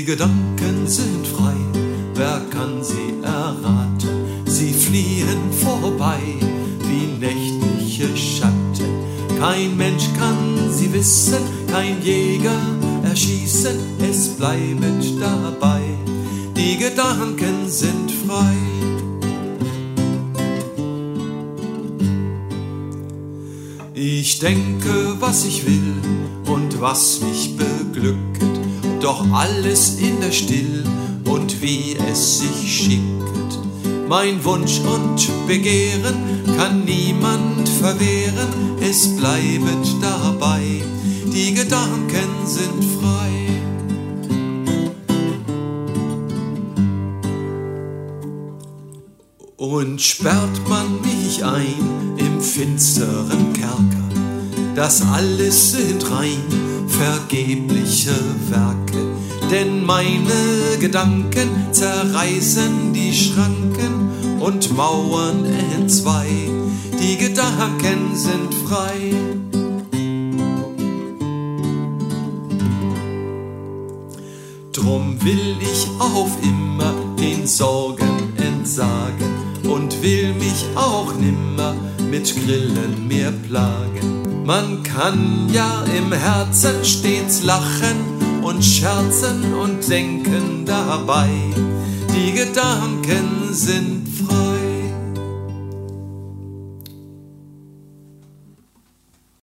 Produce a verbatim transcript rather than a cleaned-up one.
Gedanken sind frei, wer kann sie erraten? Sie fliehen vorbei wie nächtliche Schatten. Kein Mensch kann sie wissen, kein Jäger erschießen, es bleibt dabei. Die Gedanken sind frei. Ich denke, was ich will und was mich beglücket, doch alles in der Still und wie es sich schickt. Mein Wunsch und Begehren kann niemand verwehren, es bleibt dabei, die Gedanken sind frei. Und sperrt man mich ein im finsteren Kerker, das alles sind rein vergebliche Werke, denn meine Gedanken zerreißen die Schranken und Mauern entzwei, die Gedanken sind frei. Drum will ich auf immer den Sorgen entsagen und will mich auch nimmer mit Grillen mehr plagen. Man kann ja im Herzen stets lachen und scherzen und denken dabei, die Gedanken sind frei.